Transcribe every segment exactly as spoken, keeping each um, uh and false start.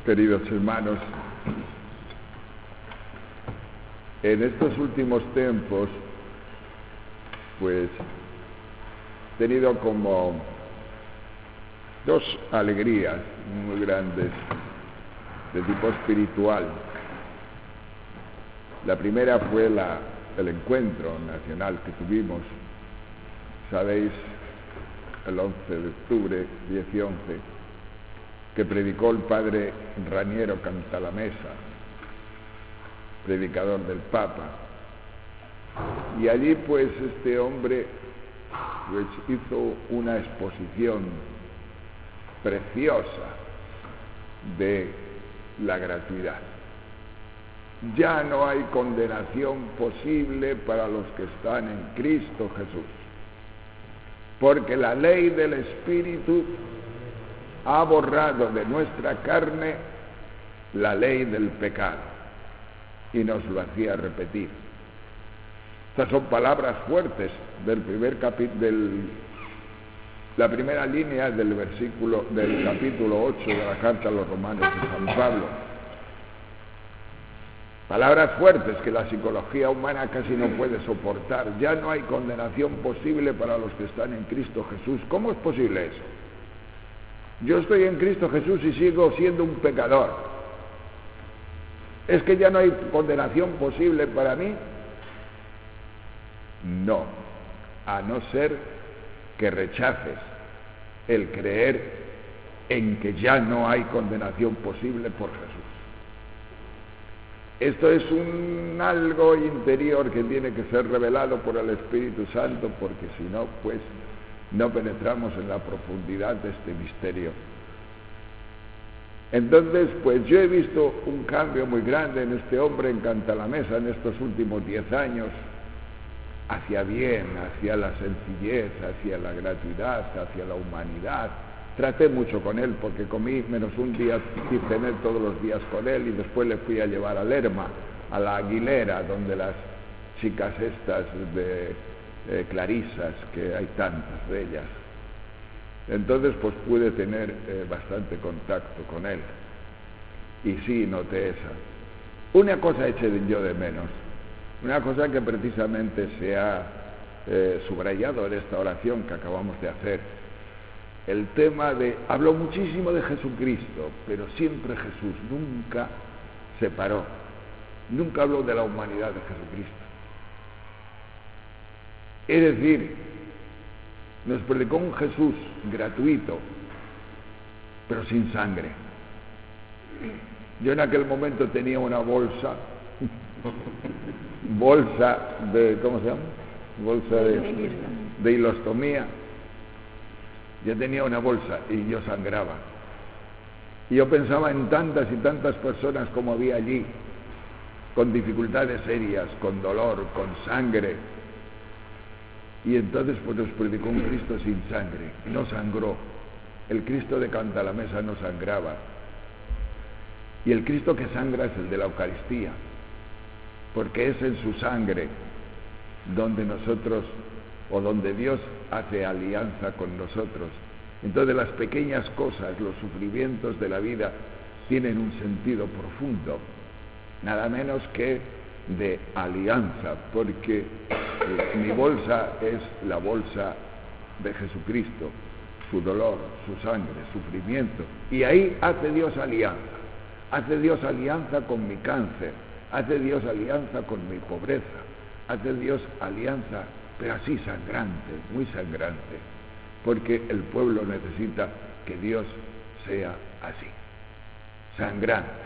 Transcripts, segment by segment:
Queridos hermanos, en estos últimos tiempos, pues, he tenido como dos alegrías muy grandes de tipo espiritual. La primera fue la, el encuentro nacional que tuvimos, sabéis, el once de octubre, diez y once, que predicó el padre Raniero Cantalamessa, predicador del Papa. Y allí pues este hombre pues hizo una exposición preciosa de la gratuidad. Ya no hay condenación posible para los que están en Cristo Jesús, porque la ley del Espíritu ha borrado de nuestra carne la ley del pecado, y nos lo hacía repetir. Estas son palabras fuertes del primer capítulo, del, la primera línea del versículo del capítulo ocho de la carta a los Romanos de San Pablo. Palabras fuertes que la psicología humana casi no puede soportar. Ya no hay condenación posible para los que están en Cristo Jesús. ¿Cómo es posible eso? Yo estoy en Cristo Jesús y sigo siendo un pecador. ¿Es que ya no hay condenación posible para mí? No, a no ser que rechaces el creer en que ya no hay condenación posible por Jesús. Esto es un algo interior que tiene que ser revelado por el Espíritu Santo, porque si no, pues no penetramos en la profundidad de este misterio. Entonces, pues yo he visto un cambio muy grande en este hombre en Cantalamessa en estos últimos diez años, hacia bien, hacia la sencillez, hacia la gratuidad, hacia la humanidad. Traté mucho con él, porque comí menos un día sin tener todos los días con él, y después le fui a llevar a Lerma, a la Aguilera, donde las chicas estas de eh, clarisas, que hay tantas de ellas. Entonces pues pude tener eh, bastante contacto con él, y sí noté esa. Una cosa eché yo de menos, una cosa que precisamente se ha eh, subrayado en esta oración que acabamos de hacer. El tema de, habló muchísimo de Jesucristo, pero siempre Jesús, nunca se paró, nunca habló de la humanidad de Jesucristo. Es decir, nos predicó un Jesús gratuito, pero sin sangre. Yo en aquel momento tenía una bolsa, bolsa de, ¿cómo se llama? Bolsa de, de hilostomía. Yo tenía una bolsa y yo sangraba. Y yo pensaba en tantas y tantas personas como había allí, con dificultades serias, con dolor, con sangre. Y entonces pues nos predicó un Cristo sin sangre, no sangró. El Cristo de Cantalamessa no sangraba. Y el Cristo que sangra es el de la Eucaristía, porque es en su sangre donde nosotros, o donde Dios hace alianza con nosotros. Entonces las pequeñas cosas, los sufrimientos de la vida, tienen un sentido profundo, nada menos que de alianza, porque eh, mi bolsa es la bolsa de Jesucristo, su dolor, su sangre, sufrimiento, y ahí hace Dios alianza, hace Dios alianza con mi cáncer, hace Dios alianza con mi pobreza, hace Dios alianza, pero así sangrante, muy sangrante, porque el pueblo necesita que Dios sea así, sangrante.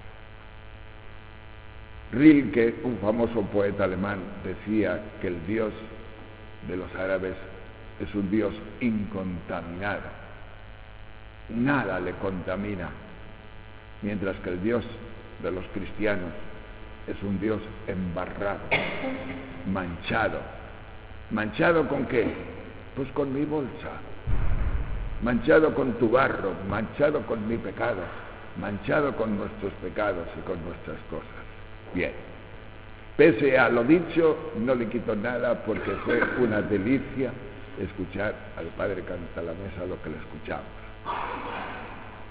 Rilke, un famoso poeta alemán, decía que el Dios de los árabes es un Dios incontaminado, nada le contamina, mientras que el Dios de los cristianos es un Dios embarrado, manchado. ¿Manchado con qué? Pues con mi bolsa, manchado con tu barro, manchado con mi pecado, manchado con nuestros pecados y con nuestras cosas. Bien, pese a lo dicho, no le quito nada, porque fue una delicia escuchar al padre Cantalamessa lo que le escuchamos.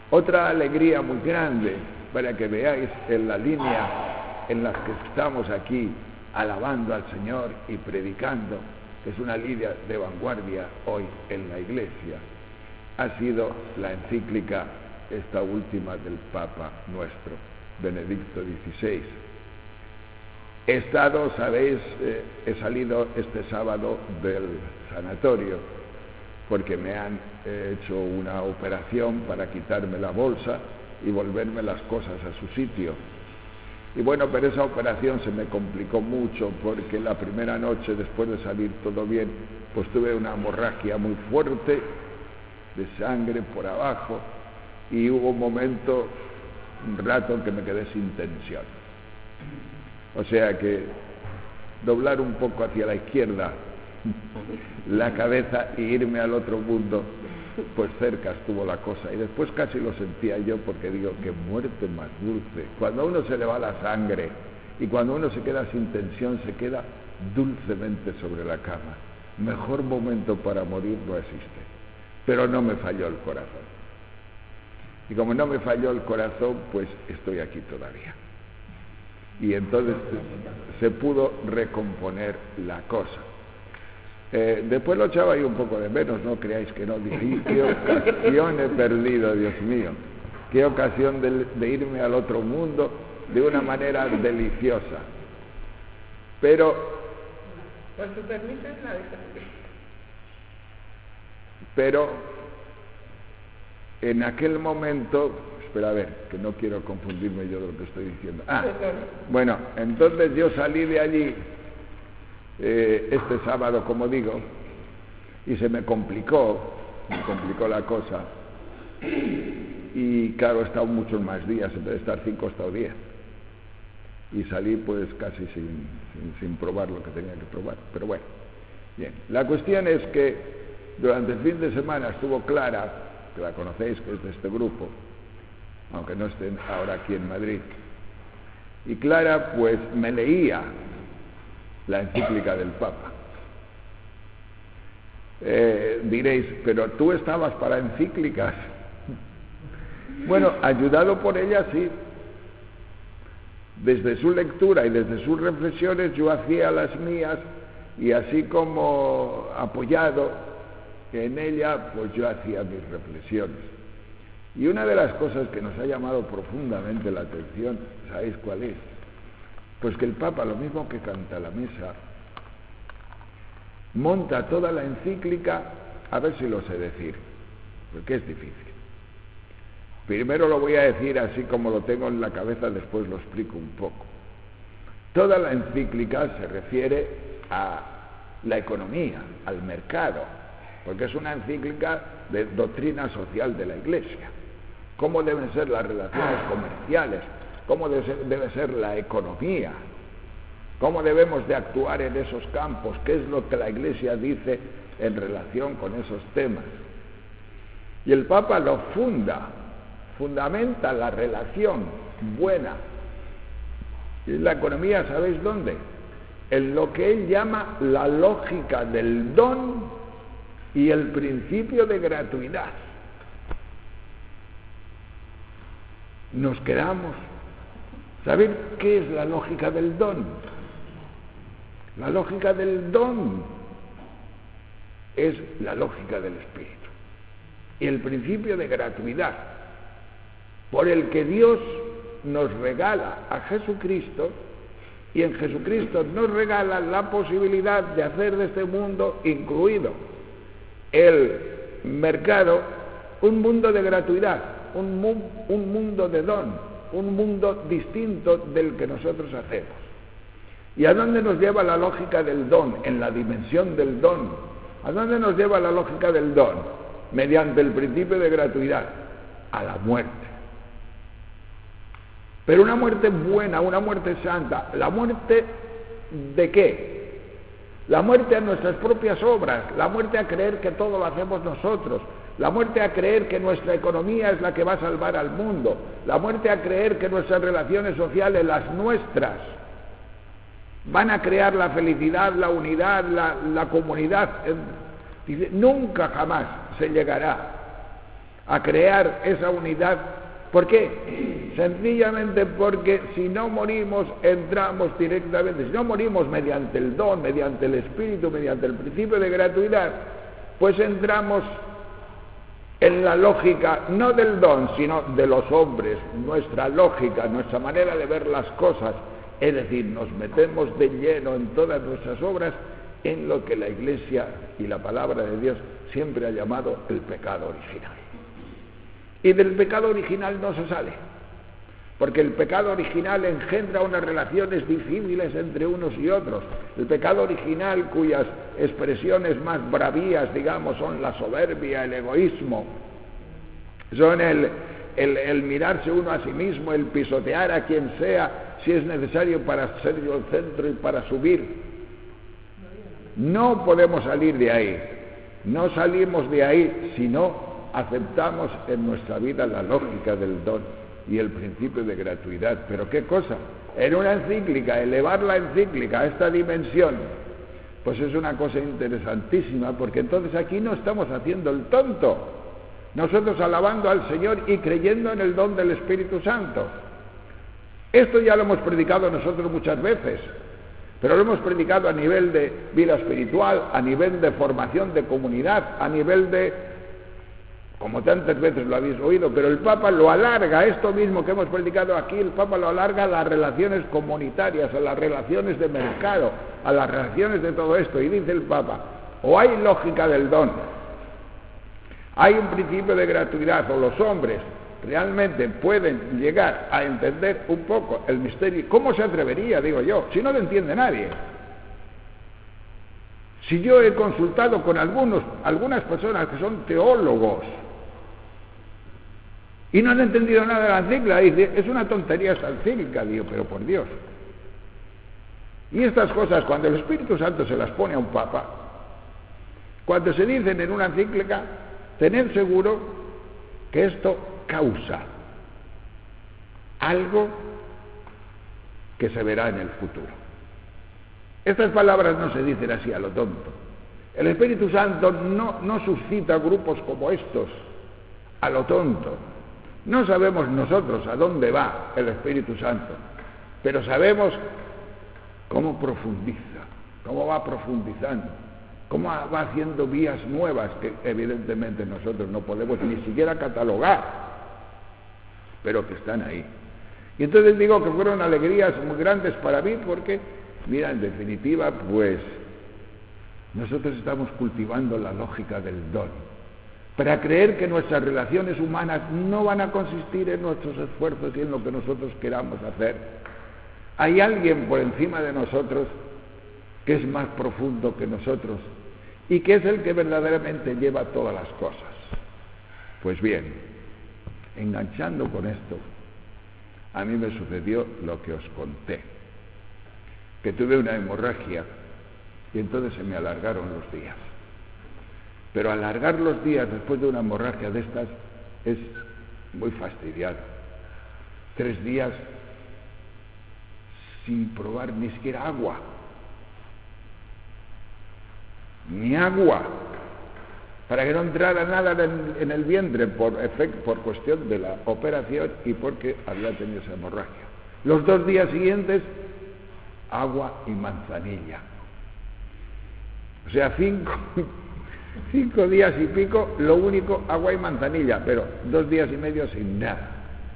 Otra alegría muy grande, para que veáis en la línea en la que estamos aquí, alabando al Señor y predicando, que es una línea de vanguardia hoy en la Iglesia, ha sido la encíclica, esta última del Papa nuestro, Benedicto dieciséis. He estado, sabéis, eh, he salido este sábado del sanatorio, porque me han eh, hecho una operación para quitarme la bolsa y volverme las cosas a su sitio. Y bueno, pero esa operación se me complicó mucho, porque la primera noche, después de salir todo bien, pues tuve una hemorragia muy fuerte de sangre por abajo, y hubo un momento, un rato en que me quedé sin tensión. O sea que doblar un poco hacia la izquierda la cabeza e irme al otro mundo, pues cerca estuvo la cosa. Y después casi lo sentía yo, porque digo, qué muerte más dulce. Cuando a uno se le va la sangre y cuando uno se queda sin tensión, se queda dulcemente sobre la cama. Mejor momento para morir no existe. Pero no me falló el corazón. Y como no me falló el corazón, pues estoy aquí todavía. Y entonces se pudo recomponer la cosa. Eh, después lo echaba ahí un poco de menos, no creáis que no. Dije, qué ocasión he perdido, Dios mío. Qué ocasión de, de irme al otro mundo de una manera deliciosa. Pero... Con su permiso, la dejaste. Pero en aquel momento, espera a ver, que no quiero confundirme yo de lo que estoy diciendo. Ah, bueno, entonces yo salí de allí eh, este sábado, como digo, y se me complicó, me complicó la cosa, y claro, he estado muchos más días, en vez de estar cinco, he estado diez, y salí pues casi sin, sin, sin probar lo que tenía que probar, pero bueno, bien. La cuestión es que durante el fin de semana estuvo Clara, que la conocéis, que es de este grupo, aunque no estén ahora aquí en Madrid, y Clara pues me leía la encíclica del Papa. Eh, diréis, pero tú estabas para encíclicas. Bueno, ayudado por ella, sí. Desde su lectura y desde sus reflexiones yo hacía las mías, y así como apoyado en ella, pues yo hacía mis reflexiones. Y una de las cosas que nos ha llamado profundamente la atención, ¿sabéis cuál es? Pues que el Papa, lo mismo que canta la misa, monta toda la encíclica, a ver si lo sé decir, porque es difícil. Primero lo voy a decir así como lo tengo en la cabeza, después lo explico un poco. Toda la encíclica se refiere a la economía, al mercado, porque es una encíclica de doctrina social de la Iglesia. Cómo deben ser las relaciones comerciales, cómo debe ser, debe ser la economía, cómo debemos de actuar en esos campos, qué es lo que la Iglesia dice en relación con esos temas. Y el Papa lo funda, fundamenta la relación buena. Y la economía, ¿sabéis dónde? En lo que él llama la lógica del don y el principio de gratuidad. Nos quedamos. ¿Sabéis qué es la lógica del don? La lógica del don es la lógica del Espíritu. Y el principio de gratuidad, por el que Dios nos regala a Jesucristo, y en Jesucristo nos regala la posibilidad de hacer de este mundo, incluido el mercado, un mundo de gratuidad, un, mu un mundo de don, un mundo distinto del que nosotros hacemos. ¿Y a dónde nos lleva la lógica del don? En la dimensión del don. ¿A dónde nos lleva la lógica del don? Mediante el principio de gratuidad, a la muerte. Pero una muerte buena, una muerte santa. ¿La muerte de qué? La muerte a nuestras propias obras, la muerte a creer que todo lo hacemos nosotros, la muerte a creer que nuestra economía es la que va a salvar al mundo, la muerte a creer que nuestras relaciones sociales, las nuestras, van a crear la felicidad, la unidad, la, la comunidad. Dice, nunca jamás se llegará a crear esa unidad. ¿Por qué? Sencillamente porque si no morimos, entramos directamente, si no morimos mediante el don, mediante el espíritu, mediante el principio de gratuidad, pues entramos en la lógica, no del don, sino de los hombres, nuestra lógica, nuestra manera de ver las cosas, es decir, nos metemos de lleno en todas nuestras obras en lo que la Iglesia y la palabra de Dios siempre ha llamado el pecado original. Y del pecado original no se sale, porque el pecado original engendra unas relaciones difíciles entre unos y otros. El pecado original, cuyas expresiones más bravías, digamos, son la soberbia, el egoísmo, son el, el, el mirarse uno a sí mismo, el pisotear a quien sea, si es necesario para ser yo el centro y para subir. No podemos salir de ahí, no salimos de ahí si no aceptamos en nuestra vida la lógica del don y el principio de gratuidad. Pero qué cosa, en una encíclica, elevar la encíclica a esta dimensión, pues es una cosa interesantísima, porque entonces aquí no estamos haciendo el tonto, nosotros alabando al Señor y creyendo en el don del Espíritu Santo. Esto ya lo hemos predicado nosotros muchas veces, pero lo hemos predicado a nivel de vida espiritual, a nivel de formación de comunidad, a nivel de, como tantas veces lo habéis oído, pero el Papa lo alarga, esto mismo que hemos predicado aquí, el Papa lo alarga a las relaciones comunitarias, a las relaciones de mercado, a las relaciones de todo esto, y dice el Papa, o hay lógica del don, hay un principio de gratuidad, o los hombres realmente pueden llegar a entender un poco el misterio. ¿Cómo se atrevería, digo yo, si no lo entiende nadie? Si yo he consultado con algunos, algunas personas que son teólogos y no han entendido nada de la encíclica, dice, es una tontería esta encíclica, digo, pero por Dios. Y estas cosas, cuando el Espíritu Santo se las pone a un papa, cuando se dicen en una encíclica, tened seguro que esto causa algo que se verá en el futuro. Estas palabras no se dicen así a lo tonto. El Espíritu Santo no, no suscita grupos como estos a lo tonto. No sabemos nosotros a dónde va el Espíritu Santo, pero sabemos cómo profundiza, cómo va profundizando, cómo va haciendo vías nuevas que evidentemente nosotros no podemos ni siquiera catalogar, pero que están ahí. Y entonces digo que fueron alegrías muy grandes para mí porque, mira, en definitiva, pues nosotros estamos cultivando la lógica del don, para creer que nuestras relaciones humanas no van a consistir en nuestros esfuerzos y en lo que nosotros queramos hacer. Hay alguien por encima de nosotros que es más profundo que nosotros y que es el que verdaderamente lleva todas las cosas. Pues bien, enganchando con esto, a mí me sucedió lo que os conté, que tuve una hemorragia y entonces se me alargaron los días. Pero alargar los días después de una hemorragia de estas es muy fastidiado. Tres días sin probar ni siquiera agua. Ni agua. Para que no entrara nada en el vientre por, efecto, por cuestión de la operación y porque había tenido esa hemorragia. Los dos días siguientes, agua y manzanilla. O sea, cinco... Cinco días y pico, lo único, agua y manzanilla, pero dos días y medio sin nada.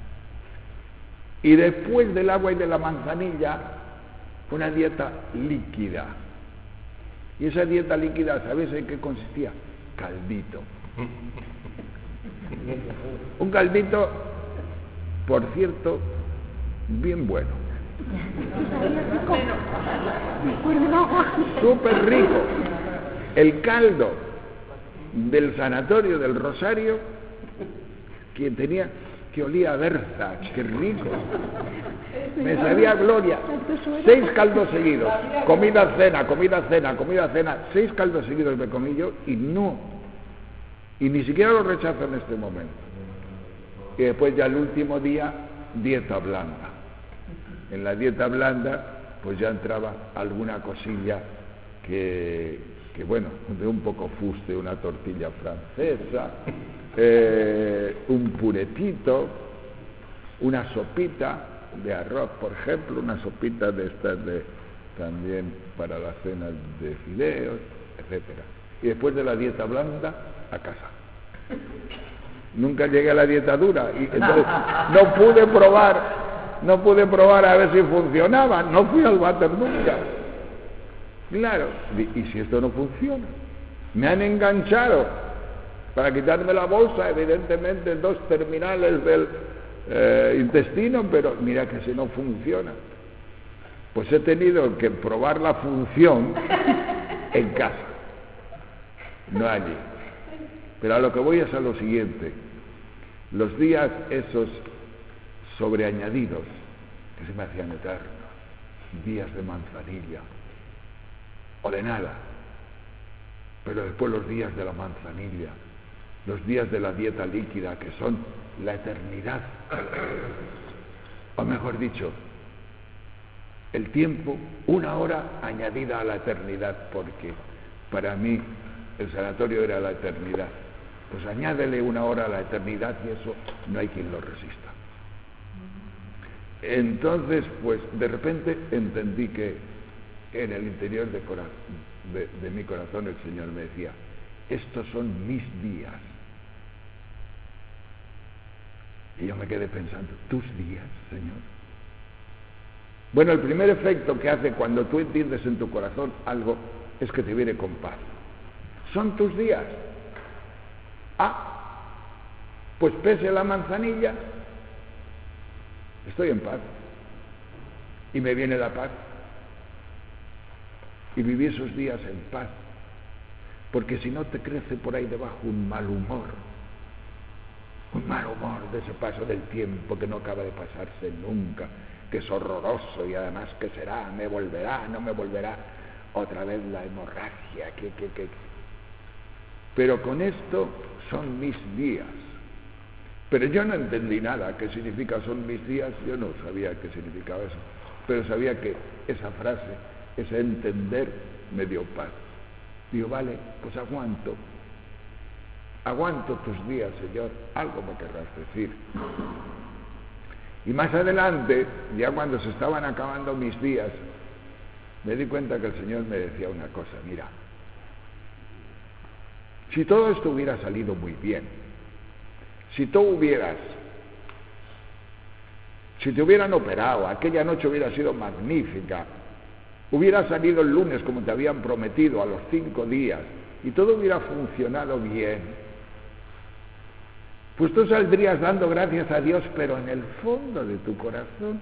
Y después del agua y de la manzanilla, una dieta líquida. Y esa dieta líquida, ¿sabéis en qué consistía? Caldito. Un caldito, por cierto, bien bueno. Súper rico. El caldo del sanatorio del Rosario, que tenía, que olía a berza, qué rico, me sabía gloria. Seis caldos seguidos, comida, cena, comida, cena, comida, cena, seis caldos seguidos me comí yo y no, y ni siquiera lo rechazo en este momento. Y después ya el último día, dieta blanda. En la dieta blanda, pues ya entraba alguna cosilla que... que bueno, de un poco fuste, una tortilla francesa, eh, un puretito, una sopita de arroz, por ejemplo, una sopita de estas de, también para la cena de fideos, etcétera. Y después de la dieta blanda, a casa. Nunca llegué a la dieta dura y entonces no pude probar, no pude probar a ver si funcionaba, no fui al váter nunca. Claro, y si esto no funciona, me han enganchado para quitarme la bolsa, evidentemente dos terminales del eh, intestino, pero mira que si no funciona, pues he tenido que probar la función en casa, no allí. Pero a lo que voy es a lo siguiente: los días esos sobreañadidos que se me hacían eternos, días de manzanilla o de nada, pero después los días de la manzanilla, los días de la dieta líquida, que son la eternidad, o mejor dicho, el tiempo, una hora añadida a la eternidad, porque para mí el sanatorio era la eternidad. Pues añádele una hora a la eternidad y eso no hay quien lo resista. Entonces, pues de repente entendí que en el interior de, cora de, de mi corazón el Señor me decía: estos son mis días. Y yo me quedé pensando: ¿tus días, Señor? Bueno, el primer efecto que hace cuando tú entiendes en tu corazón algo es que te viene con paz. Son tus días. Ah, pues pese la manzanilla, estoy en paz. Y me viene la paz. Y viví esos días en paz. Porque si no te crece por ahí debajo un mal humor. Un mal humor de ese paso del tiempo que no acaba de pasarse nunca, que es horroroso y además ¿qué será? ¿Me volverá? ¿No me volverá? Otra vez la hemorragia, que, que, que. Pero con esto son mis días. Pero yo no entendí nada. ¿Qué significa son mis días? Yo no sabía qué significaba eso. Pero sabía que esa frase, ese entender, me dio paz. Digo, vale, pues aguanto. Aguanto tus días, Señor. Algo me querrás decir. Y más adelante, ya cuando se estaban acabando mis días, me di cuenta que el Señor me decía una cosa: mira, si todo esto hubiera salido muy bien, si tú hubieras, si te hubieran operado, aquella noche hubiera sido magnífica, hubiera salido el lunes como te habían prometido a los cinco días, y todo hubiera funcionado bien, pues tú saldrías dando gracias a Dios, pero en el fondo de tu corazón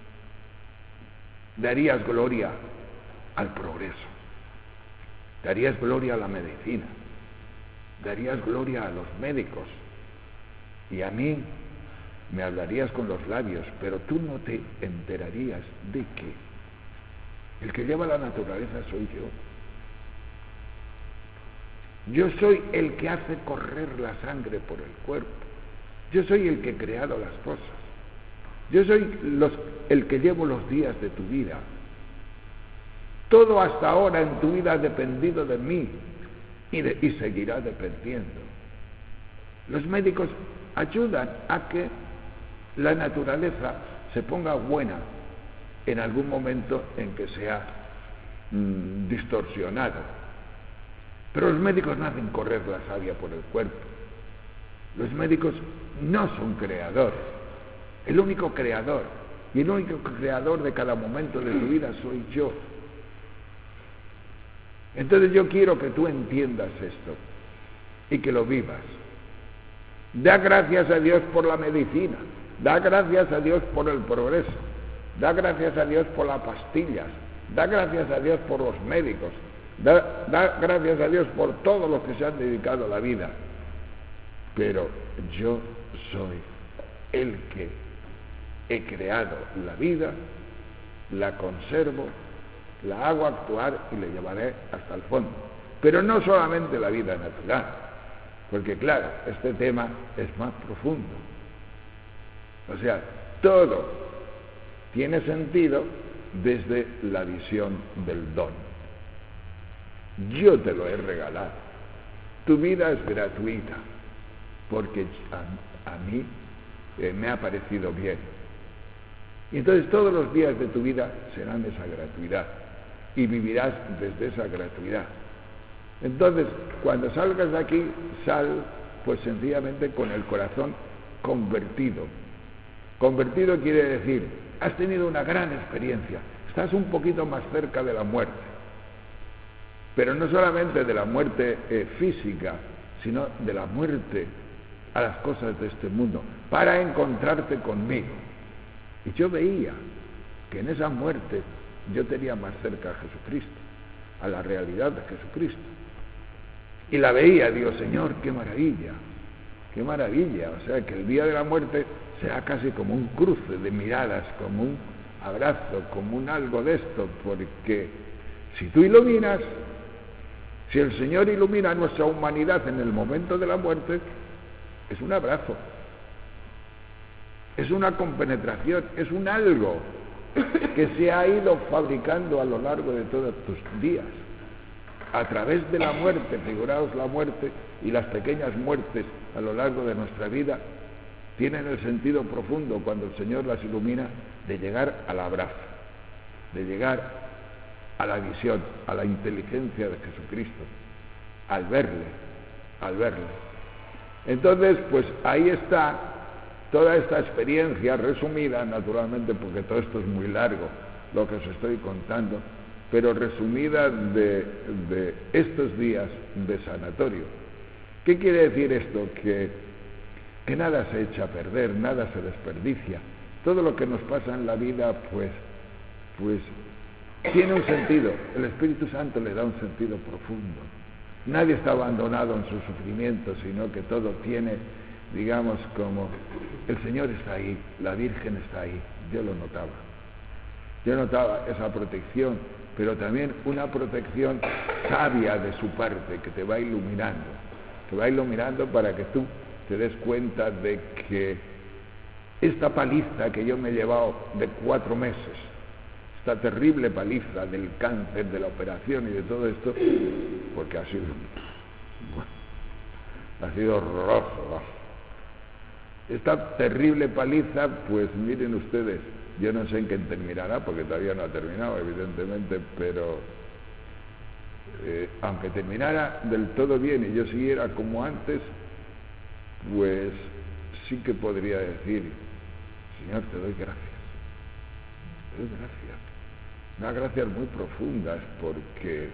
darías gloria al progreso, darías gloria a la medicina, darías gloria a los médicos, y a mí me hablarías con los labios, pero tú no te enterarías de que el que lleva la naturaleza soy yo. Yo soy el que hace correr la sangre por el cuerpo. Yo soy el que he creado las cosas. Yo soy los, el que llevo los días de tu vida. Todo hasta ahora en tu vida ha dependido de mí y, de, y seguirá dependiendo. Los médicos ayudan a que la naturaleza se ponga buena en algún momento en que sea mmm, distorsionado. Pero los médicos no hacen correr la savia por el cuerpo. Los médicos no son creadores. El único creador y el único creador de cada momento de tu vida soy yo. Entonces yo quiero que tú entiendas esto y que lo vivas. Da gracias a Dios por la medicina, da gracias a Dios por el progreso, da gracias a Dios por las pastillas, da gracias a Dios por los médicos, da, da gracias a Dios por todos los que se han dedicado a la vida. Pero yo soy el que he creado la vida, la conservo, la hago actuar y la llevaré hasta el fondo. Pero no solamente la vida natural, porque claro, este tema es más profundo. O sea, todo tiene sentido desde la visión del don. Yo te lo he regalado. Tu vida es gratuita. porque a, a mí eh, me ha parecido bien. Y entonces todos los días de tu vida serán esa gratuidad y vivirás desde esa gratuidad. Entonces, cuando salgas de aquí, sal pues sencillamente con el corazón convertido. Convertido quiere decir, has tenido una gran experiencia, estás un poquito más cerca de la muerte, pero no solamente de la muerte eh, física, sino de la muerte a las cosas de este mundo, para encontrarte conmigo. Y yo veía que en esa muerte yo tenía más cerca a Jesucristo, a la realidad de Jesucristo. Y la veía, digo, Señor, qué maravilla, qué maravilla. O sea, que el día de la muerte será casi como un cruce de miradas, como un abrazo, como un algo de esto, porque si tú iluminas, si el Señor ilumina nuestra humanidad en el momento de la muerte, es un abrazo, es una compenetración, es un algo que se ha ido fabricando a lo largo de todos tus días, a través de la muerte. Figuraos la muerte y las pequeñas muertes a lo largo de nuestra vida tienen el sentido profundo, cuando el Señor las ilumina, de llegar al abrazo, de llegar a la visión, a la inteligencia de Jesucristo, al verle, al verle. Entonces, pues ahí está toda esta experiencia resumida, naturalmente, porque todo esto es muy largo, lo que os estoy contando, pero resumida de, de estos días de sanatorio. ¿Qué quiere decir esto? Que, que nada se echa a perder, nada se desperdicia. Todo lo que nos pasa en la vida, pues, pues tiene un sentido. El Espíritu Santo le da un sentido profundo. Nadie está abandonado en su sufrimiento, sino que todo tiene, digamos, como el Señor está ahí, la Virgen está ahí. Yo lo notaba. Yo notaba esa protección, pero también una protección sabia de su parte, que te va iluminando, te va iluminando para que tú te des cuenta de que esta paliza que yo me he llevado de cuatro meses, esta terrible paliza del cáncer, de la operación y de todo esto, porque ha sido, bueno, ha sido horroroso. Esta terrible paliza, pues miren ustedes, yo no sé en qué terminará, porque todavía no ha terminado, evidentemente, pero eh, aunque terminara del todo bien y yo siguiera como antes, pues sí que podría decir, Señor, te doy gracias, te doy gracias, unas gracias muy profundas, porque,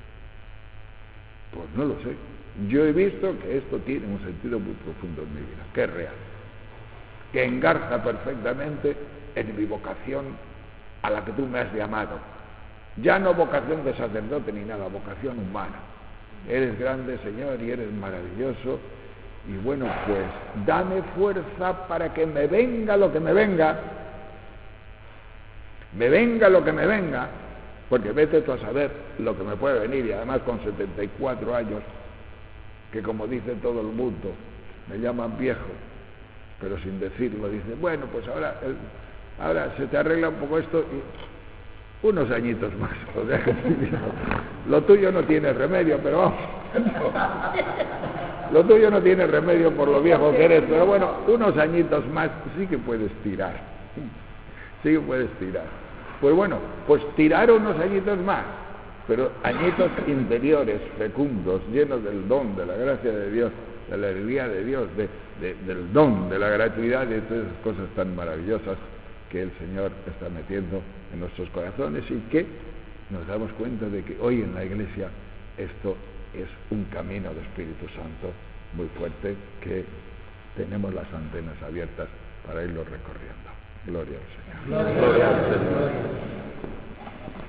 pues no lo sé, yo he visto que esto tiene un sentido muy profundo en mi vida, que es real, que engarza perfectamente en mi vocación a la que tú me has llamado. Ya no vocación de sacerdote ni nada, vocación humana. Eres grande, Señor, y eres maravilloso. Y bueno, pues dame fuerza para que me venga lo que me venga. Me venga lo que me venga. Porque vete tú a saber lo que me puede venir. Y además con setenta y cuatro años, que como dice todo el mundo, me llaman viejo, pero sin decirlo, dice, bueno, pues ahora... El, Ahora se te arregla un poco esto y unos añitos más. O sea, lo tuyo no tiene remedio, pero vamos. Lo tuyo no tiene remedio por lo viejo que eres, pero bueno, unos añitos más sí que puedes tirar. Sí que puedes tirar. Pues bueno, pues tirar unos añitos más, pero añitos interiores, fecundos, llenos del don, de la gracia de Dios, de la alegría de Dios, de, de, del don, de la gratuidad y de todas esas cosas tan maravillosas que el Señor está metiendo en nuestros corazones y que nos damos cuenta de que hoy en la Iglesia esto es un camino de Espíritu Santo muy fuerte, que tenemos las antenas abiertas para irlo recorriendo. Gloria al Señor. Gloria al Señor.